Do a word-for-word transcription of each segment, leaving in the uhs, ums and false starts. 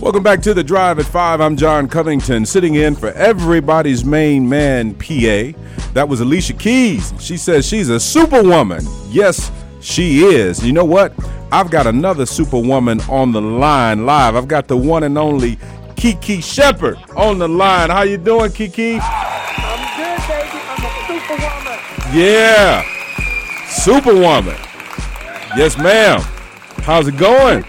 Welcome back to The Drive at five. I'm John Covington, sitting in for everybody's main man, P A. That was Alicia Keys. She says she's a superwoman. Yes, she is. You know what? I've got another superwoman on the line live. I've got the one and only Kiki Shepard on the line. How you doing, Kiki? I'm good, baby. I'm a superwoman. Yeah, superwoman. Yes, ma'am. How's it going?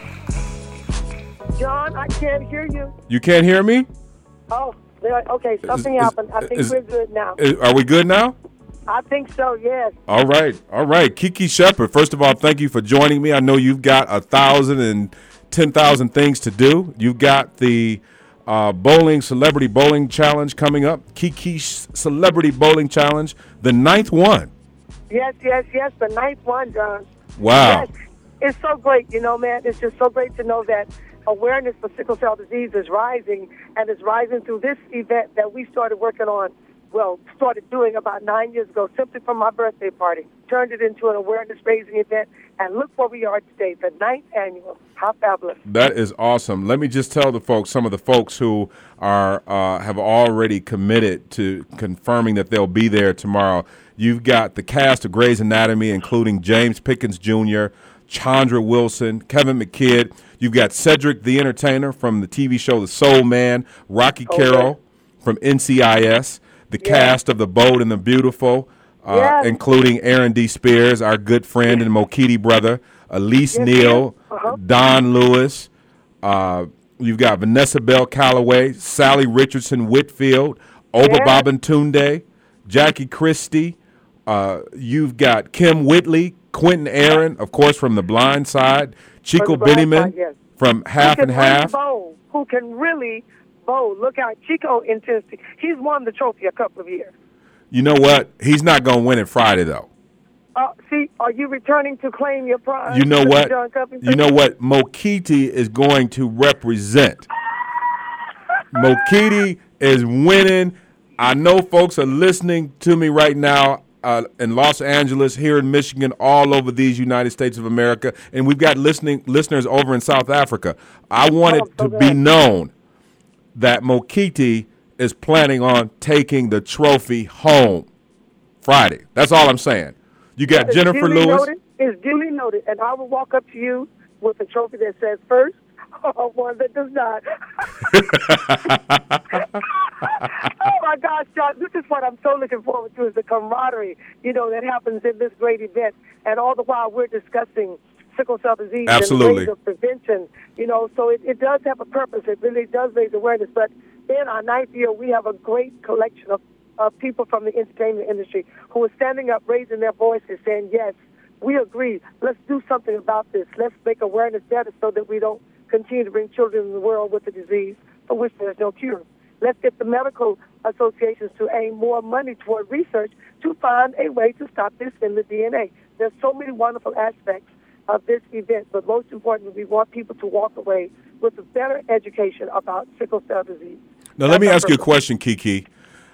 John, I can't hear you. You can't hear me? Oh, okay. Something Is- is- happened. I think is- we're good now. Is- Are we good now? I think so, yes. All right. All right. Kiki Shepard, first of all, thank you for joining me. I know you've got a thousand and ten thousand things to do. You've got the uh, bowling, celebrity bowling challenge coming up. Kiki Celebrity Bowling Challenge, the ninth one. Yes, yes, yes. The ninth one, John. Wow. Yes. It's so great, you know, man. It's just so great to know that awareness for sickle cell disease is rising, and it's rising through this event that we started working on, well, started doing about nine years ago, simply from my birthday party. Turned it into an awareness-raising event, and look where we are today, the ninth annual. How fabulous. That is awesome. Let me just tell the folks, some of the folks who are uh, have already committed to confirming that they'll be there tomorrow. You've got the cast of Grey's Anatomy, including James Pickens Junior, Chandra Wilson, Kevin McKidd. You've got Cedric the Entertainer from the T V show The Soul Man, Rocky Okay. Carroll from N C I S, the Yeah. cast of The Bold and the Beautiful, uh, Yes. including Aaron D. Spears, our good friend and Mokiti brother, Elise Yes, Neal, yes. Uh-huh. Don Lewis. Uh, you've got Vanessa Bell Calloway, Sally Richardson Whitfield, Oba Yes. Babatunde, Jackie Christie. Uh, you've got Kim Whitley, Quentin Aaron, of course, from The Blind Side, Chico From The Blind Benjamin Side, yes. from Half who and can really Half. bowl, who can really bowl. Look out, Chico Intensity. He's won the trophy a couple of years. You know what? He's not going to win it Friday, though. Uh, see, are you returning to claim your prize? You know Mister what? John Covington? You know what? Mokiti is going to represent. Mokiti is winning. I know folks are listening to me right now uh, in Los Angeles, here in Michigan, all over these United States of America, and we've got listening listeners over in South Africa. I want Oh, it so to be good. known that Mokiti is planning on taking the trophy home Friday. That's all I'm saying. You got It's Jennifer duly Lewis. Noted, it's duly noted, and I will walk up to you with a trophy that says first, or one that does not. Oh my gosh, John! This is what I'm so looking forward to: is the camaraderie, you know, that happens in this great event, and all the while we're discussing sickle cell disease Absolutely. and ways of prevention. You know, so it, it does have a purpose. It really does raise awareness. But in our ninth year, we have a great collection of of people from the entertainment industry who are standing up, raising their voices, saying, yes, we agree. Let's do something about this. Let's make awareness better so that we don't continue to bring children in the world with a disease for which there's no cure. Let's get the medical associations to aim more money toward research to find a way to stop this in the D N A. There's so many wonderful aspects of this event, but most importantly, we want people to walk away with a better education about sickle cell disease. Now, let That's me our ask you a purpose. question, Kiki.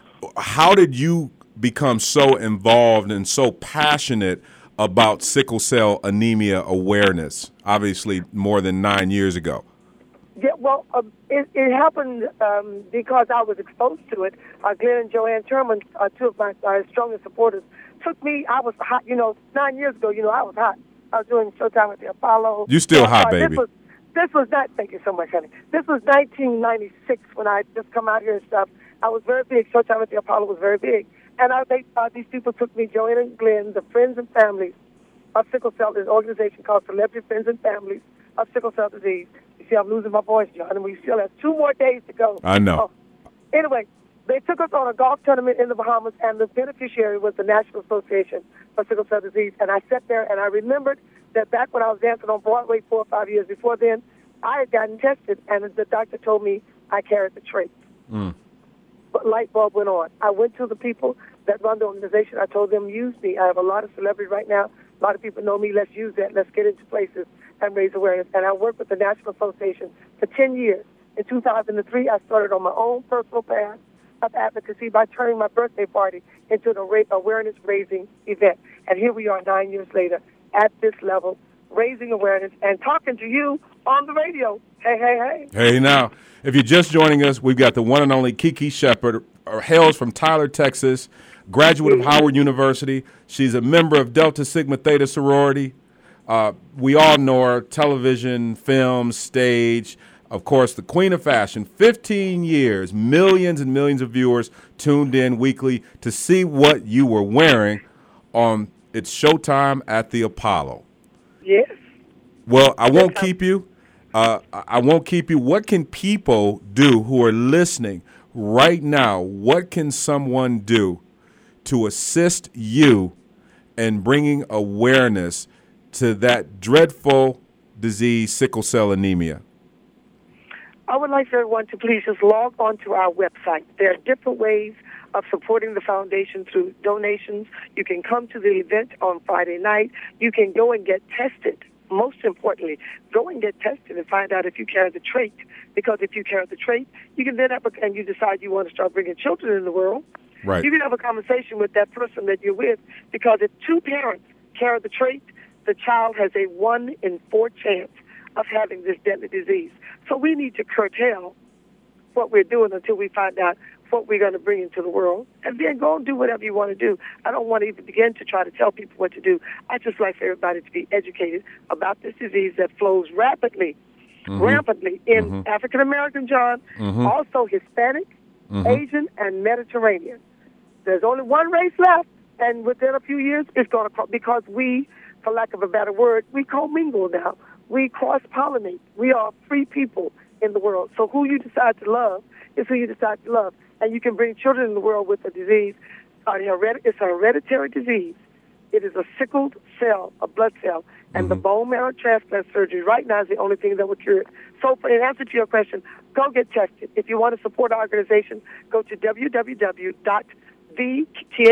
How did you become so involved and so passionate about sickle cell anemia awareness, obviously more than nine years ago? Yeah, well, um, it, it happened um, because I was exposed to it. Uh, Glenn and Joanne Turman, uh, two of my uh, strongest supporters, took me. I was hot, you know, nine years ago, you know, I was hot. I was doing Showtime at the Apollo. You still Uh, hot, uh, baby. This was, this was not, thank you so much, honey. This was nineteen ninety-six when I just come out here and stuff. I was very big. Showtime at the Apollo was very big. And I, they, uh, these people took me, Joanne and Glenn, the friends and families of sickle cell, this organization called Celebrity Friends and Families of Sickle Cell Disease. You see, I'm losing my voice, John, and we still have two more days to go. I know. Oh. Anyway, they took us on a golf tournament in the Bahamas, and the beneficiary was the National Association for Sickle Cell Disease. And I sat there, and I remembered that back when I was dancing on Broadway four or five years before then, I had gotten tested, and the doctor told me I carried the trait. Mm. But light bulb went on. I went to the people that run the organization. I told them, use me. I have a lot of celebrities right now. A lot of people know me. Let's use that. Let's get into places and raise awareness. And I worked with the National Association for ten years. In two thousand three, I started on my own personal path of advocacy by turning my birthday party into an awareness-raising event. And here we are nine years later at this level, raising awareness and talking to you on the radio. Hey, hey, hey. Hey, now, if you're just joining us, we've got the one and only Kiki Shepard, uh, hails from Tyler, Texas, graduate of Howard University. She's a member of Delta Sigma Theta sorority. Uh, we all know her, television, film, stage. Of course, the queen of fashion, fifteen years, millions and millions of viewers tuned in weekly to see what you were wearing on It's Showtime at the Apollo. Yes. Well, I won't keep you. Uh, I won't keep you. What can people do who are listening right now? What can someone do to assist you in bringing awareness to that dreadful disease, sickle cell anemia? I would like for everyone to please just log on to our website. There are different ways of supporting the foundation through donations. You can come to the event on Friday night. You can go and get tested. Most importantly, go and get tested and find out if you carry the trait. Because if you carry the trait, you can then have a, and you decide you want to start bringing children in the world. Right. You can have a conversation with that person that you're with. Because if two parents carry the trait, the child has a one in four chance of having this deadly disease. So we need to curtail what we're doing until we find out what we're going to bring into the world, and then go and do whatever you want to do. I don't want to even begin to try to tell people what to do. I just like for everybody to be educated about this disease that flows rapidly, mm-hmm. rampantly in mm-hmm. African American, John, mm-hmm. also Hispanic, mm-hmm. Asian, and Mediterranean. There's only one race left, and within a few years, it's going to, because we, for lack of a better word, we commingle now. We cross-pollinate. We are free people in the world. So who you decide to love is who you decide to love. And you can bring children in the world with a disease. Uh, it's a hereditary disease. It is a sickled cell, a blood cell. And mm-hmm. the bone marrow transplant surgery right now is the only thing that will cure it. So for, in answer to your question, go get tested. If you want to support our organization, go to w w w dot the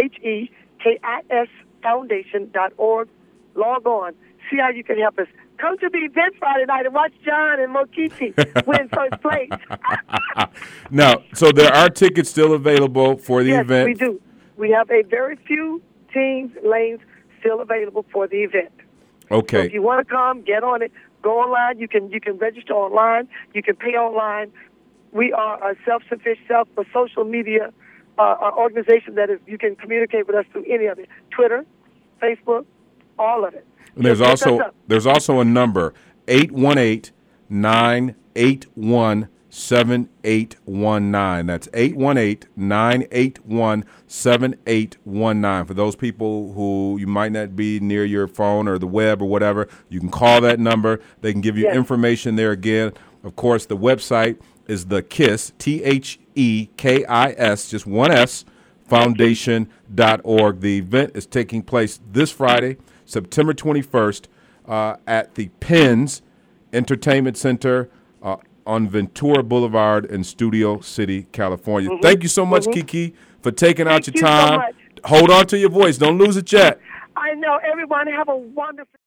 foundation dot org. Log on. See how you can help us. Come to the event Friday night and watch John and Mokiti win first place. Now, so there are tickets still available for the yes, event? Yes, we do. We have a very few teams, lanes still available for the event. Okay. So if you want to come, get on it. Go online. You can you can register online. You can pay online. We are a self-sufficient, self a social media uh, organization that is. You can communicate with us through any of it: Twitter, Facebook, all of it. And there's also there's also a number, eight one eight, nine eight one, seven eight one nine. That's eight one eight, nine eight one, seven eight one nine. For those people who you might not be near your phone or the web or whatever, you can call that number. They can give you yes. information there again. Of course, the website is the KISS, T H E K I S, just one S, foundation dot org. The event is taking place this Friday, September twenty-first, uh, at the Penn's Entertainment Center uh, on Ventura Boulevard in Studio City, California. Mm-hmm. Thank you so much, mm-hmm. Kiki, for taking Thank out your you time. So much. Hold on to your voice. Don't lose it yet. I know. Everyone have a wonderful